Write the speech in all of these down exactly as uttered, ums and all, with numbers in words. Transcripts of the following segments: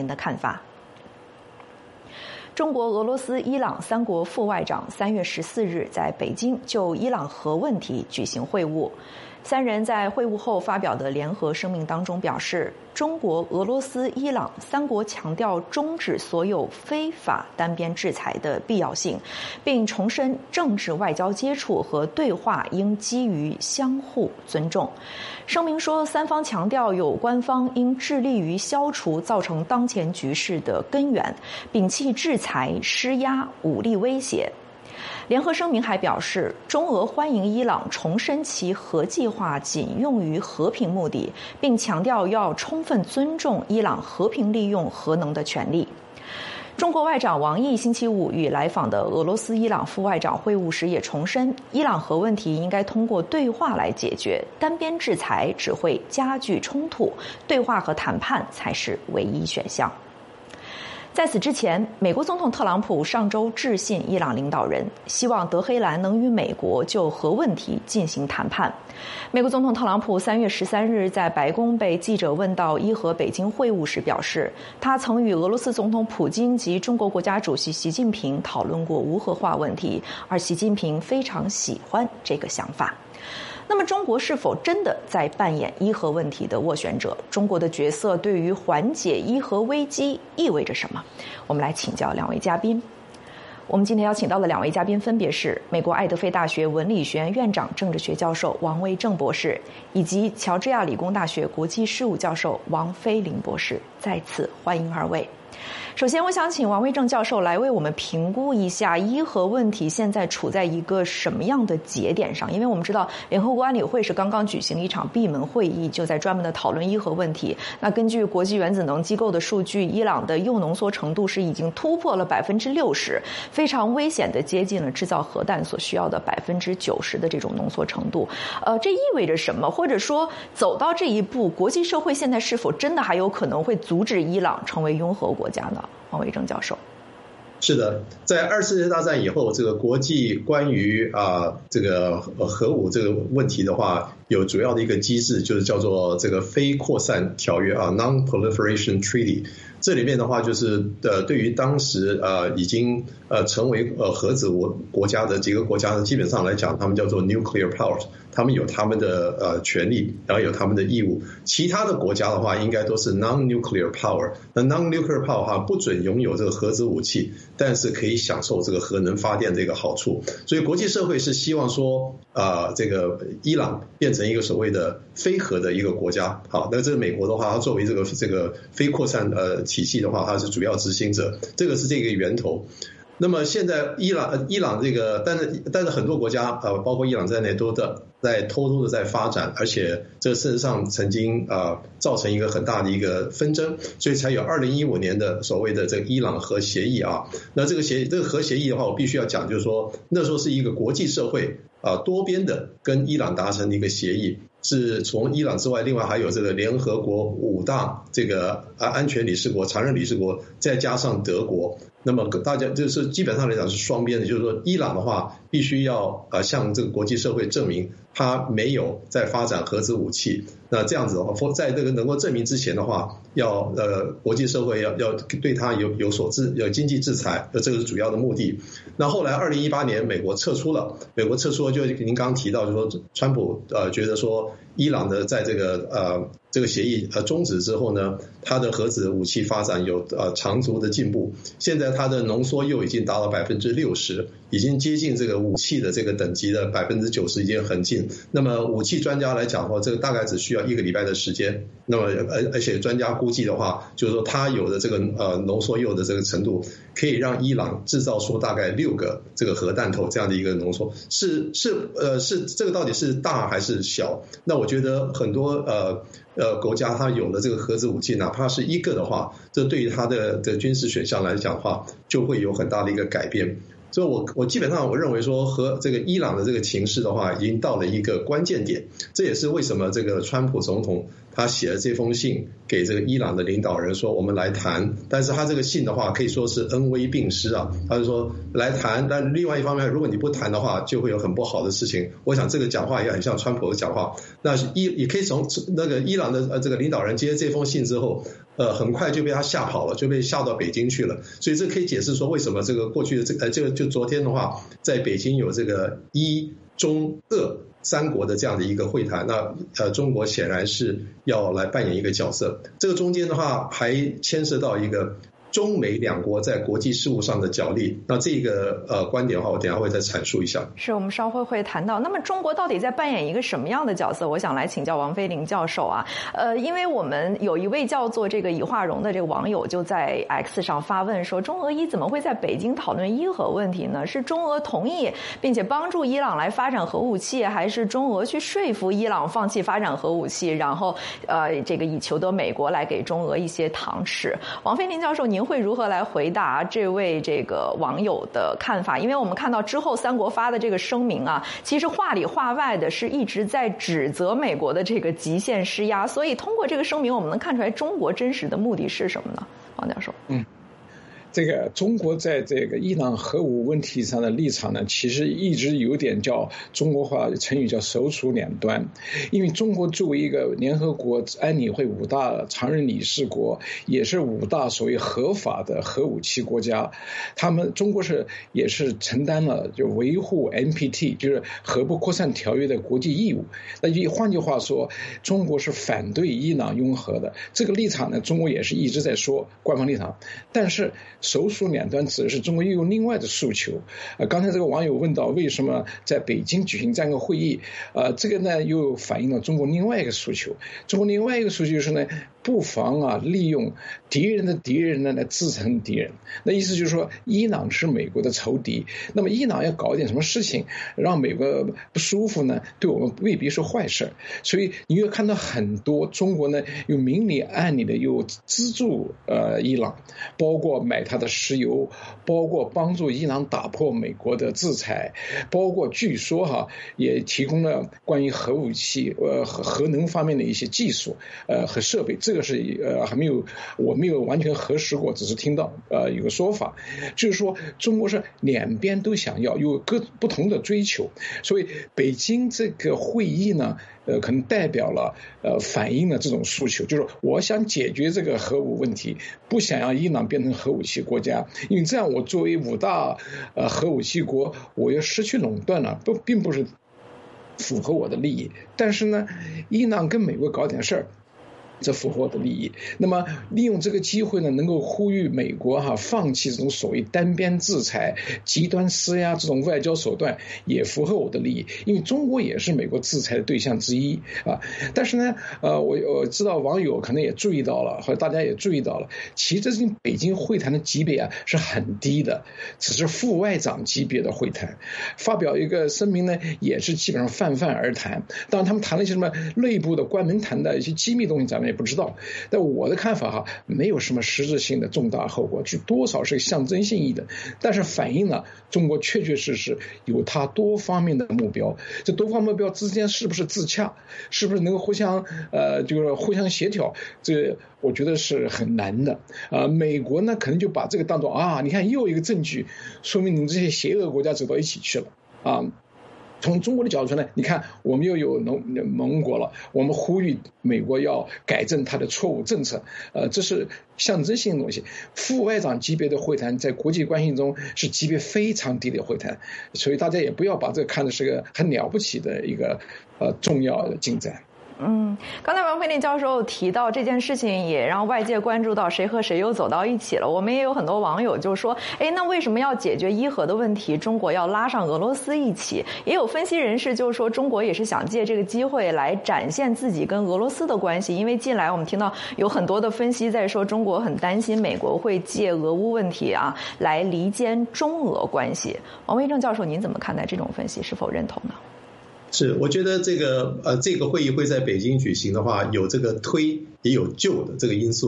的看法。中国、俄罗斯、伊朗三国副外长三月十四日在北京就伊朗核问题举行会晤。三人在会晤后发表的联合声明当中表示，中国、俄罗斯、伊朗三国强调终止所有非法单边制裁的必要性，并重申政治外交接触和对话应基于相互尊重。声明说，三方强调有关方应致力于消除造成当前局势的根源，摒弃制裁、施压、武力威胁。联合声明还表示，中俄欢迎伊朗重申其核计划仅用于和平目的，并强调要充分尊重伊朗和平利用核能的权利。中国外长王毅星期五与来访的俄罗斯、伊朗副外长会晤时也重申，伊朗核问题应该通过对话来解决，单边制裁只会加剧冲突，对话和谈判才是唯一选项。在此之前，美国总统特朗普上周致信伊朗领导人，希望德黑兰能与美国就核问题进行谈判。美国总统特朗普三月十三日在白宫被记者问到伊核北京会晤时表示，他曾与俄罗斯总统普京及中国国家主席习近平讨论过无核化问题，而习近平非常喜欢这个想法。那么中国是否真的在扮演伊核问题的斡旋者？中国的角色对于缓解伊核危机意味着什么？我们来请教两位嘉宾。我们今天邀请到的两位嘉宾分别是美国爱德菲大学文理学院院长、政治学教授王威正博士，以及乔治亚理工大学国际事务教授王飞林博士。再次欢迎二位。首先，我想请王威正教授来为我们评估一下伊核问题现在处在一个什么样的节点上。因为我们知道联合国安理会是刚刚举行了一场闭门会议，就在专门的讨论伊核问题。那根据国际原子能机构的数据，伊朗的铀浓缩程度是已经突破了百分之六十，非常危险的接近了制造核弹所需要的百分之九十的这种浓缩程度。呃，这意味着什么？或者说，走到这一步，国际社会现在是否真的还有可能会阻止伊朗成为拥核国家呢？王维正教授。 是的，在二次世界大战以后，这个国际关于啊、呃、这个核武这个问题的话，有主要的一个机制，就是叫做这个非扩散条约啊 （Non-Proliferation Treaty）。这里面的话，就是呃，对于当时呃已经呃成为呃核子国国家的几个国家呢，基本上来讲，他们叫做 nuclear power， 他们有他们的呃权利，然后有他们的义务。其他的国家的话，应该都是 non-nuclear power。那 non-nuclear power 哈，不准拥有这个核子武器，但是可以享受这个核能发电的一个好处。所以国际社会是希望说，啊、呃，这个伊朗变成一个所谓的非核的一个国家。好，那这个美国的话，它作为这个这个非扩散呃体系的话，它是主要执行者，这个是这个源头。那么现在伊朗伊朗这个，但是但是很多国家呃，包括伊朗在内，都在在偷偷的在发展，而且这事实上曾经呃造成一个很大的一个纷争，所以才有二零一五年的所谓的这个伊朗核协议啊。那这个协议这个核协议的话，我必须要讲，就是说那时候是一个国际社会啊、呃、多边的跟伊朗达成的一个协议。是从伊朗之外，另外还有这个联合国五大这个安全理事国、常任理事国，再加上德国。那么大家就是基本上来讲是双边的，就是说伊朗的话必须要呃向这个国际社会证明他没有在发展核子武器。那这样子的话，在这个能够证明之前的话，要呃国际社会要要对他有有所制有经济制裁，这个是主要的目的。那后来二零一八年美国撤出了，美国撤出了，就您刚刚提到，就说川普呃觉得说伊朗的在这个呃这个协议呃终止之后呢，它的核子武器发展有呃长足的进步，现在它的浓缩铀已经达到百分之六十，已经接近这个武器的这个等级的百分之九十，已经很近。那么武器专家来讲的话，这个大概只需要一个礼拜的时间。那么而而且专家估计的话，就是说它有的这个呃浓缩铀的这个程度，可以让伊朗制造出大概六个这个核弹头这样的一个浓缩。是是呃是这个到底是大还是小？那我觉得很多呃。呃，国家它有了这个核子武器，哪怕是一个的话，这对于它的的军事选项来讲的话，就会有很大的一个改变。所以我我基本上我认为说，和这个伊朗的这个情势的话，已经到了一个关键点。这也是为什么这个川普总统他写了这封信给这个伊朗的领导人说我们来谈，但是他这个信的话可以说是恩威并施啊，他就说来谈，但另外一方面如果你不谈的话就会有很不好的事情。我想这个讲话也很像川普的讲话。那伊也可以从那个伊朗的呃这个领导人接这封信之后，呃很快就被他吓跑了，就被吓到北京去了。所以这可以解释说为什么这个过去的这个呃这个就昨天的话在北京有这个伊中俄三国的这样的一个会谈，那呃中国显然是要来扮演一个角色。这个中间的话还牵涉到一个中美两国在国际事务上的角力，那这个呃观点的话，我等一下会再阐述一下。 是我们稍后会谈到。那么中国到底在扮演一个什么样的角色？我想来请教王飞林教授啊。呃，因为我们有一位叫做这个以化荣的这个网友就在 X 上发问说，中俄伊怎么会在北京讨论伊核问题呢？是中俄同意并且帮助伊朗来发展核武器，还是中俄去说服伊朗放弃发展核武器，然后呃这个以求得美国来给中俄一些糖吃？王飞林教授，您会如何来回答这位这个网友的看法？因为我们看到之后三国发的这个声明啊，其实话里话外的是一直在指责美国的这个极限施压，所以通过这个声明我们能看出来中国真实的目的是什么呢？王教授。 嗯。这个中国在这个伊朗核武问题上的立场呢，其实一直有点叫中国话成语叫首鼠两端。因为中国作为一个联合国安理会五大常任理事国，也是五大所谓合法的核武器国家，他们中国是也是承担了就维护 N P T 就是核不扩散条约的国际义务。那就换句话说，中国是反对伊朗拥核的。这个立场呢，中国也是一直在说官方立场，但是首鼠两端指的是中国又有另外的诉求。呃，刚才这个网友问到为什么在北京举行这样一个会议，呃，这个呢又反映了中国另外一个诉求。中国另外一个诉求就是呢，不妨啊利用敌人的敌人呢来制成敌人。那意思就是说，伊朗是美国的仇敌，那么伊朗要搞一点什么事情让美国不舒服呢，对我们未必是坏事。所以你会看到很多中国呢有明里暗里的又资助呃伊朗，包括买它的石油，包括帮助伊朗打破美国的制裁，包括据说哈也提供了关于核武器呃核能方面的一些技术呃和设备。这个是呃还没有我没有完全核实过，只是听到呃有个说法，就是说中国是两边都想要，有各不同的追求。所以北京这个会议呢，呃，可能代表了呃反映了这种诉求，就是我想解决这个核武问题，不想让伊朗变成核武器国家，因为这样我作为五大呃核武器国，我要失去垄断了，不并不是符合我的利益。但是呢，伊朗跟美国搞点事儿，这符合我的利益。那么利用这个机会呢，能够呼吁美国哈放弃这种所谓单边制裁、极端施压这种外交手段，也符合我的利益。因为中国也是美国制裁的对象之一啊。但是呢，呃，我我知道网友可能也注意到了，或者大家也注意到了，其实这是北京会谈的级别啊是很低的，只是副外长级别的会谈，发表一个声明呢，也是基本上泛泛而谈。当然，他们谈了一些什么内部的关门谈的一些机密东西，咱们也不知道。但我的看法哈，没有什么实质性的重大后果，就多少是象征性意的，但是反映了中国确确实实有它多方面的目标。这多方目标之间是不是自洽，是不是能够互相呃就是互相协调，这我觉得是很难的啊、呃。美国呢可能就把这个当作啊，你看又一个证据，说明你们这些邪恶国家走到一起去了啊。从中国的角度呢，你看我们又有盟国了，我们呼吁美国要改正它的错误政策，呃，这是象征性的东西。副外长级别的会谈在国际关系中是级别非常低的会谈，所以大家也不要把这个看的是个很了不起的一个呃重要的进展。 嗯，刚才王飞林教授提到这件事情，也让外界关注到谁和谁又走到一起了。我们也有很多网友就说，哎，那为什么要解决伊核的问题，中国要拉上俄罗斯一起？也有分析人士就说，中国也是想借这个机会来展现自己跟俄罗斯的关系，因为近来我们听到有很多的分析在说，中国很担心美国会借俄乌问题啊来离间中俄关系。王维正教授，您怎么看待这种分析？是否认同呢？ 是，我觉得这个呃这个会议会在北京举行的话，有这个推也有就的这个因素。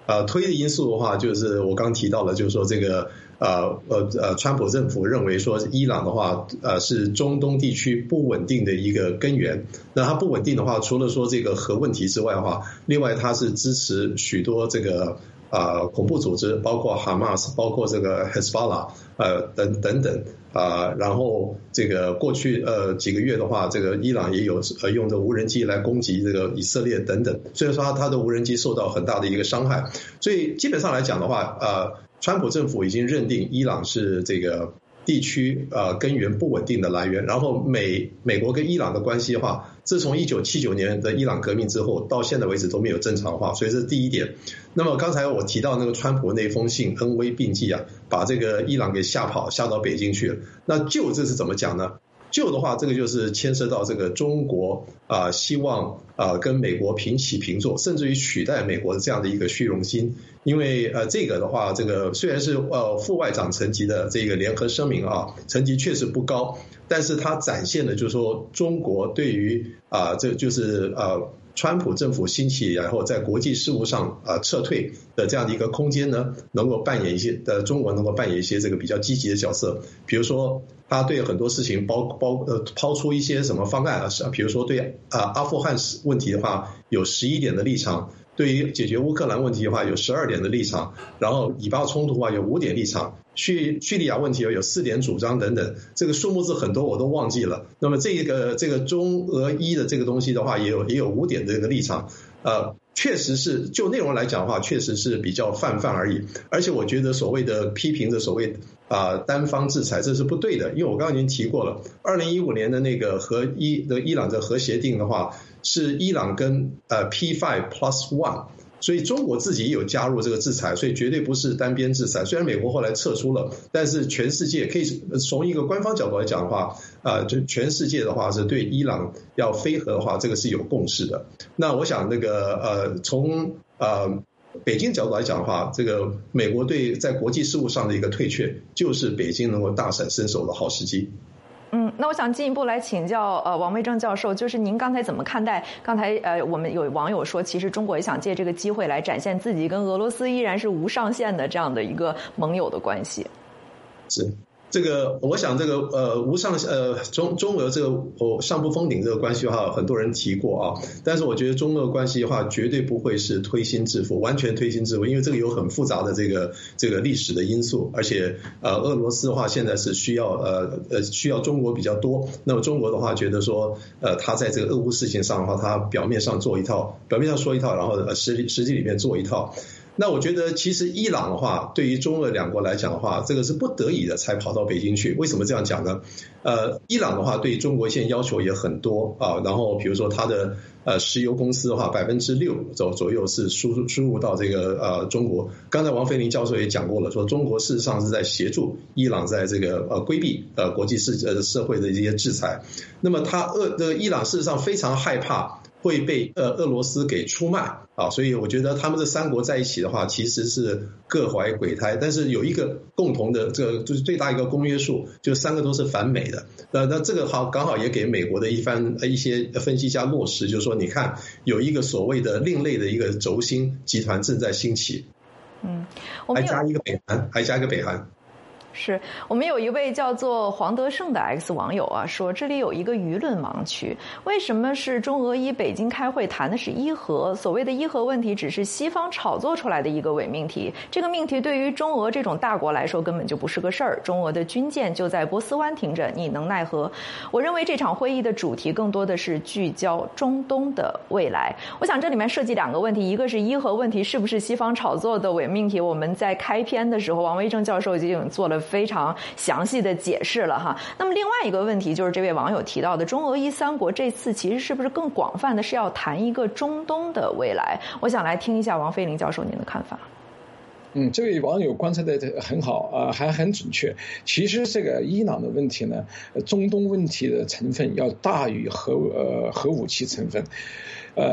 呃，推的因素的话，就是我刚刚提到了，就是说这个呃呃呃，川普政府认为说伊朗的话，呃是中东地区不稳定的一个根源。那它不稳定的话，除了说这个核问题之外的话，另外它是支持许多这个呃恐怖组织，包括哈马斯，包括这个 Hezbollah， 呃等等等。啊、呃，然后这个过去呃几个月的话，这个伊朗也有呃用的无人机来攻击这个以色列等等，所以说它的无人机受到很大的一个伤害，所以基本上来讲的话，呃，川普政府已经认定伊朗是这个地区呃根源不稳定的来源，然后美美国跟伊朗的关系的话，自从一九七九年的伊朗革命之后到现在为止都没有正常化，所以这是第一点。那么刚才我提到那个川普那封信恩威并济啊，把这个伊朗给吓跑，吓到北京去了。那就这是怎么讲呢？就的话，这个就是牵涉到这个中国啊、呃，希望啊、呃、跟美国平起平坐，甚至于取代美国的这样的一个虚荣心。因为呃这个的话，这个虽然是呃副外长层级的这个联合声明啊，层级确实不高，但是它展现的就是说中国对于啊、呃、这就是呃。川普政府兴起，然后在国际事务上啊、呃、撤退的这样的一个空间呢，能够扮演一些的中国能够扮演一些这个比较积极的角色，比如说他对很多事情包包呃抛出一些什么方案啊，比如说对啊、呃、阿富汗问题的话有十一点的立场。对于解决乌克兰问题的话，有十二点的立场；然后以巴冲突的话有五点立场，叙叙利亚问题有四点主张等等，这个数目字很多我都忘记了。那么这个这个中俄伊的这个东西的话，也有也有五点的这个立场，呃，确实是就内容来讲的话，确实是比较泛泛而已。而且我觉得所谓的批评的所谓啊、呃、单方制裁，这是不对的，因为我刚刚已经提过了，二零一五年的那个和伊的伊朗的核协定的话。是伊朗跟呃 P 五 plus one， 所以中国自己也有加入这个制裁，所以绝对不是单边制裁。虽然美国后来撤出了，但是全世界可以从一个官方角度来讲的话，呃，就全世界的话是对伊朗要非核的话，这个是有共识的。那我想那个呃，从呃北京角度来讲的话，这个美国对在国际事务上的一个退却，就是北京能够大展身手的好时机。 嗯，那我想进一步来请教呃王威正教授，就是您刚才怎么看待刚才呃我们有网友说，其实中国也想借这个机会来展现自己跟俄罗斯依然是无上限的这样的一个盟友的关系。 是。这个我想这个呃无上呃中中俄这个哦上不封顶这个关系的话，很多人提过啊，但是我觉得中俄关系的话，绝对不会是推心置腹，完全推心置腹，因为这个有很复杂的这个这个历史的因素，而且呃俄罗斯的话现在是需要呃呃需要中国比较多，那么中国的话觉得说呃他在这个俄乌事情上的话，他表面上做一套，表面上说一套，然后呃实实际里面做一套。那我觉得其实伊朗的话，对于中俄两国来讲的话，这个是不得已的才跑到北京去。为什么这样讲呢？呃，伊朗的话对中国现在要求也很多啊，然后比如说它的呃石油公司的话，百分之六左左右是输输入到这个呃中国。刚才王飞林教授也讲过了，说中国事实上是在协助伊朗在这个呃规避呃国际世呃社会的一些制裁。那么他俄这个伊朗事实上非常害怕会被呃俄罗斯给出卖啊，所以我觉得他们这三国在一起的话，其实是各怀鬼胎，但是有一个共同的这个就是最大一个公约数，就三个都是反美的。那那这个好刚好也给美国的一番一些分析家落实，就是说你看有一个所谓的另类的一个轴心集团正在兴起， 嗯， 还加一个北韩，还加一个北韩。 是我们有一位叫做黄德胜的 X 网友啊，说这里有一个舆论盲区，为什么是中俄伊北京开会谈的是伊核？所谓的伊核问题只是西方炒作出来的一个伪命题，这个命题对于中俄这种大国来说根本就不是个事儿。中俄的军舰就在波斯湾停着，你能奈何？我认为这场会议的主题更多的是聚焦中东的未来。我想这里面涉及两个问题，一个是伊核问题是不是西方炒作的伪命题，我们在开篇的时候王威正教授已经做了非常详细的解释了哈。那么另外一个问题就是这位网友提到的，中俄伊三国这次其实是不是更广泛的是要谈一个中东的未来？我想来听一下王飞林教授您的看法。 嗯，这位网友观察的很好啊，还很准确。其实这个伊朗的问题呢，中东问题的成分要大于核呃核武器成分。呃，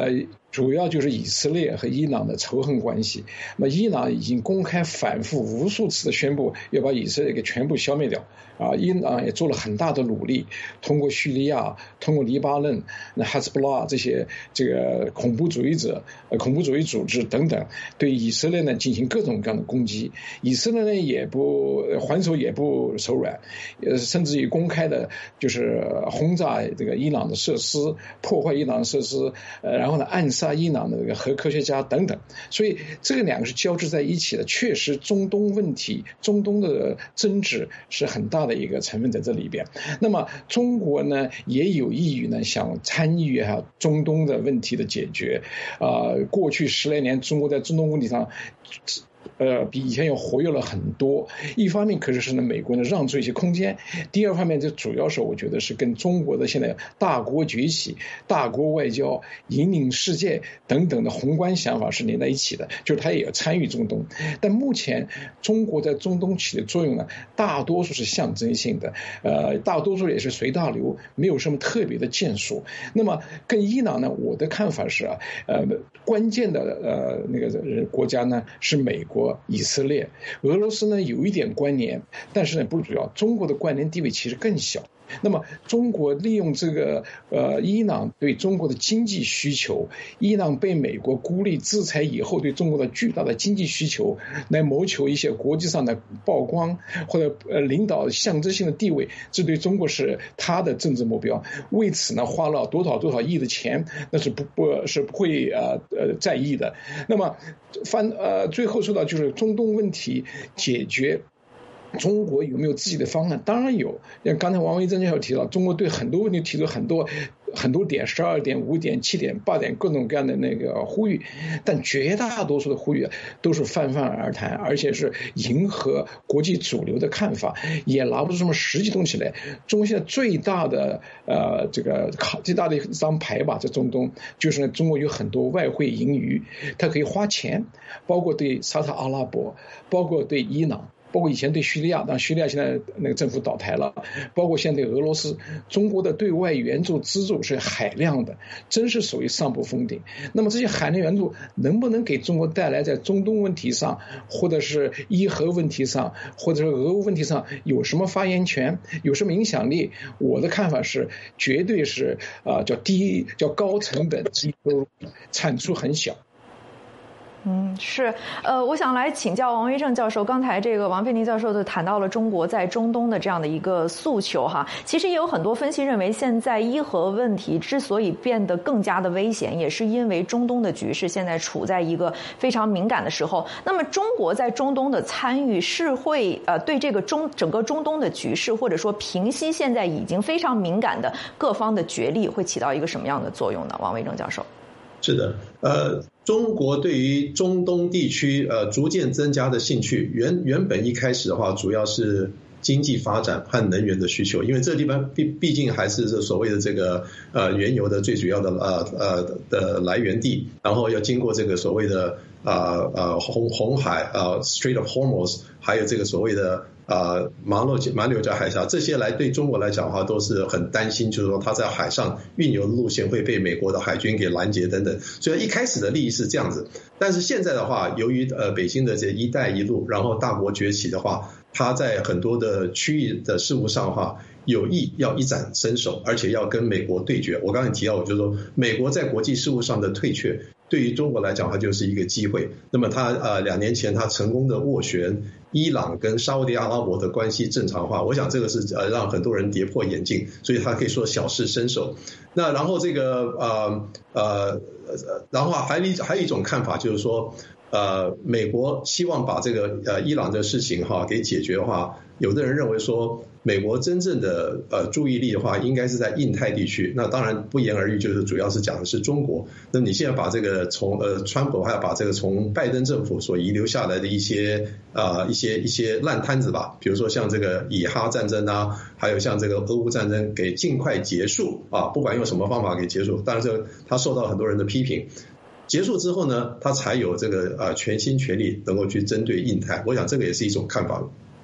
主要就是以色列和伊朗的仇恨关系。那么伊朗已经公开反复无数次的宣布要把以色列给全部消灭掉啊！伊朗也做了很大的努力，通过叙利亚、通过黎巴嫩、那哈兹布拉这些这个恐怖主义者、呃恐怖主义组织等等，对以色列呢进行各种各样的攻击。以色列呢也不还手也不手软，呃，甚至于公开的就是轰炸这个伊朗的设施，破坏伊朗的设施，呃，然后呢暗杀伊朗的这个核科学家等等。所以这个两个是交织在一起的。确实，中东问题、中东的争执是很大的一个成分在这里边。那么中国呢也有意于呢想参与哈、啊、中东的问题的解决。啊、呃，过去十来年，中国在中东问题上。呃，比以前要活跃了很多。一方面可是是呢，美国呢让出一些空间；第二方面，这主要是我觉得是跟中国的现在大国崛起、大国外交、引领世界等等的宏观想法是连在一起的，就是他也要参与中东。但目前中国在中东起的作用呢，大多数是象征性的，呃，大多数也是随大流，没有什么特别的建树。那么跟伊朗呢，我的看法是啊，呃，关键的呃那个国家呢是美国。以色列、俄罗斯呢有一点关联，但是呢不是主要。中国的关联地位其实更小。那么中国利用这个呃伊朗对中国的经济需求，伊朗被美国孤立制裁以后对中国的巨大的经济需求，来谋求一些国际上的曝光或者呃领导象征性的地位，这对中国是他的政治目标。为此呢花了多少多少亿的钱，那是不不是不会呃呃在意的。那么反呃最后说到就是中东问题解决。中国有没有自己的方案？当然有。像刚才王维正教授提到，中国对很多问题提出很多很多点，十二点、五点、七点、八点，各种各样的那个呼吁，但绝大多数的呼吁都是泛泛而谈，而且是迎合国际主流的看法，也拿不出什么实际东西来。中国现在最大的呃这个最大的一张牌吧，在中东就是呢，中国有很多外汇盈余，它可以花钱，包括对沙特阿拉伯，包括对伊朗。包括以前对叙利亚，但叙利亚现在那个政府倒台了，包括现在对俄罗斯，中国的对外援助资助是海量的，真是属于上不封顶。那么这些海量援助能不能给中国带来在中东问题上，或者是伊核问题上，或者是俄乌问题上有什么发言权，有什么影响力？我的看法是，绝对是啊、呃、叫低叫高成本低收入，产出很小。 嗯，是，呃，我想来请教王维正教授，刚才这个王佩宁教授就谈到了中国在中东的这样的一个诉求哈，其实也有很多分析认为，现在伊核问题之所以变得更加的危险，也是因为中东的局势现在处在一个非常敏感的时候。那么中国在中东的参与是会呃对这个中整个中东的局势，或者说平息现在已经非常敏感的各方的角力，会起到一个什么样的作用呢？王维正教授。 是的，呃，中国对于中东地区呃逐渐增加的兴趣，原原本一开始的话，主要是经济发展和能源的需求，因为这地方毕毕竟还是这所谓的这个呃原油的最主要的呃呃的来源地，然后要经过这个所谓的呃呃红红海呃 Strait of Hormuz， 还有这个所谓的呃马六马六甲海峡，这些来对中国来讲的话都是很担心，就是说它在海上运油的路线会被美国的海军给拦截等等。所以一开始的利益是这样子，但是现在的话，由于呃北京的这一带一路，然后大国崛起的话，它在很多的区域的事务上的话，有意要一展身手，而且要跟美国对决。我刚才提到，我就说美国在国际事务上的退却，对于中国来讲，它就是一个机会。那么它呃两年前它成功的斡旋伊朗跟沙烏地阿拉伯的关系正常化，我想这个是呃让很多人跌破眼镜，所以他可以说小试身手。那然后这个呃呃然后还有还有一种看法就是说，呃美国希望把这个呃伊朗的事情哈给解决的话，有的人认为说美国真正的呃注意力的话，应该是在印太地区。那当然不言而喻，就是主要是讲的是中国。那你现在把这个从呃川普还要把这个从拜登政府所遗留下来的一些啊、呃、一些一些烂摊子吧，比如说像这个以哈战争啊，还有像这个俄乌战争，给尽快结束啊，不管用什么方法给结束。当然这个他受到很多人的批评。结束之后呢，他才有这个呃全心全力能够去针对印太。我想这个也是一种看法。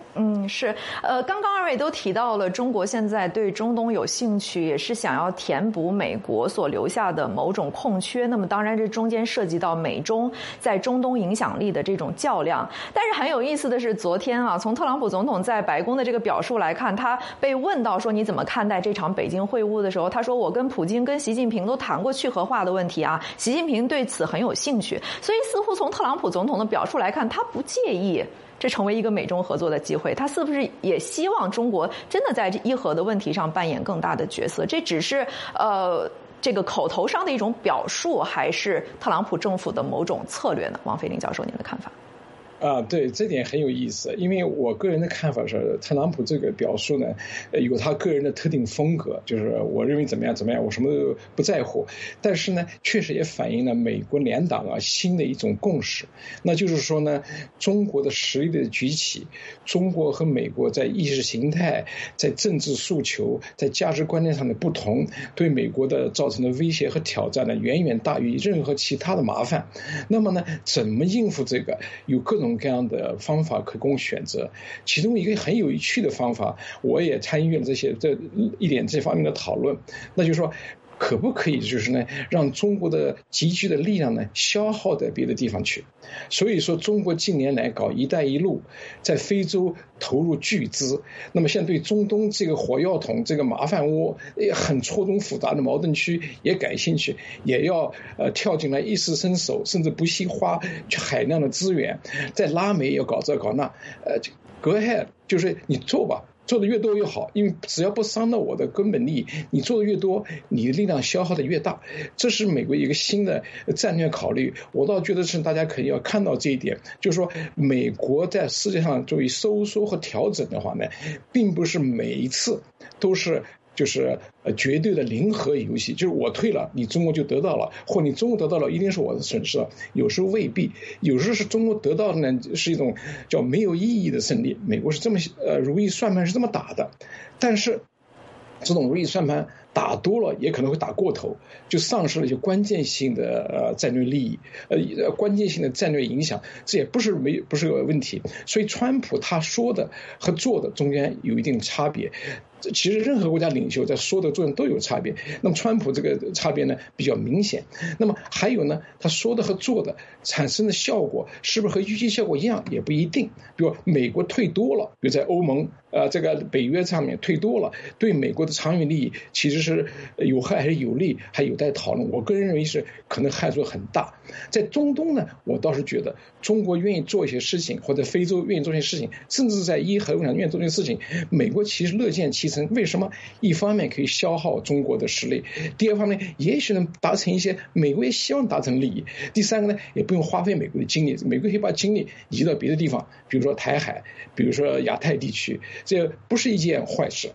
嗯，是，呃，刚刚二位都提到了中国现在对中东有兴趣，也是想要填补美国所留下的某种空缺。那么当然这中间涉及到美中在中东影响力的这种较量。但是很有意思的是，昨天啊，从特朗普总统在白宫的这个表述来看，他被问到说你怎么看待这场北京会晤的时候，他说我跟普京跟习近平都谈过去核化的问题啊，习近平对此很有兴趣。所以似乎从特朗普总统的表述来看，他不介意这成为一个美中合作的机会，他是不是也希望中国真的在伊核的问题上扮演更大的角色？这只是呃这个口头上的一种表述，还是特朗普政府的某种策略呢？王飞林教授，您的看法？ 啊，对，这点很有意思，因为我个人的看法是，特朗普这个表述呢，有他个人的特定风格，就是我认为怎么样怎么样，我什么都不在乎。但是呢，确实也反映了美国两党啊新的一种共识，那就是说呢，中国的实力的举起，中国和美国在意识形态、在政治诉求、在价值观念上的不同，对美国的造成的威胁和挑战呢，远远大于任何其他的麻烦。那么呢，怎么应付这个？有各种各样的方法可供选择，其中一个很有趣的方法，我也参与了这些这一点这方面的讨论，那就是说，可不可以就是呢，让中国的集聚的力量呢消耗到别的地方去？所以说，中国近年来搞“一带一路”，在非洲投入巨资，那么现在对中东这个火药桶、这个麻烦窝、很错综复杂的矛盾区也感兴趣，也要呃跳进来一试身手，甚至不惜花海量的资源，在拉美要搞这搞那，呃 ，go ahead， 就是你做吧。做的越多越好，因为只要不伤到我的根本利益，你做的越多，你的力量消耗的越大。这是美国一个新的战略考虑，我倒觉得是大家可以要看到这一点，就是说美国在世界上作为收缩和调整的话呢，并不是每一次都是就是呃绝对的零和游戏，就是我退了，你中国就得到了，或你中国得到了一定是我的损失，有时候未必，有时候是中国得到的呢是一种叫没有意义的胜利。美国是这么呃如意算盘是这么打的，但是这种如意算盘打多了也可能会打过头，就丧失了一些关键性的呃战略利益，呃关键性的战略影响，这也不是没不是个问题。所以川普他说的和做的中间有一定差别。其实任何国家领袖在说的作用都有差别，那么川普这个差别呢比较明显。那么还有呢，他说的和做的产生的效果是不是和预期效果一样也不一定。比如美国退多了，比如在欧盟呃这个北约上面退多了，对美国的长远利益其实是有害还是有利还有待讨论。我个人认为是可能害处很大。在中东呢，我倒是觉得中国愿意做一些事情，或者非洲愿意做一些事情，甚至在伊核问题上愿意做一些事情，美国其实乐见其为什么？一方面可以消耗中国的实力，第二方面也许能达成一些美国也希望达成利益，第三个呢，也不用花费美国的精力，美国可以把精力移到别的地方，比如说台海，比如说亚太地区，这不是一件坏事。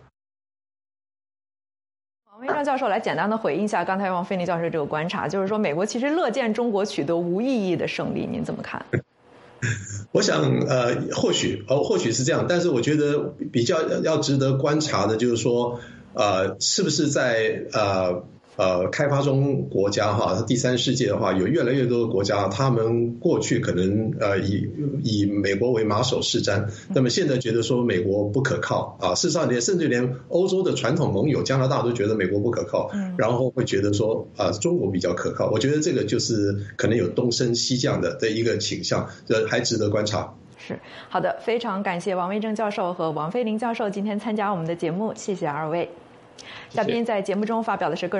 王威正教授来简单的回应一下刚才王飞林教授这个观察，就是说美国其实乐见中国取得无意义的胜利，您怎么看？ 我想，呃，或许，哦，或许是这样，但是我觉得比较要值得观察的，就是说，呃，是不是在呃呃开发中国家哈，第三世界的话，有越来越多的国家，他们过去可能呃以以美国为马首是瞻，那么现在觉得说美国不可靠啊，事实上连甚至连欧洲的传统盟友加拿大都觉得美国不可靠，然后会觉得说啊、呃、中国比较可靠。我觉得这个就是可能有东升西降的的一个倾向，这还值得观察。 是，好的，非常感谢王威正教授和王飞林教授今天参加我们的节目，谢谢二位。嘉宾在节目中发表的是个人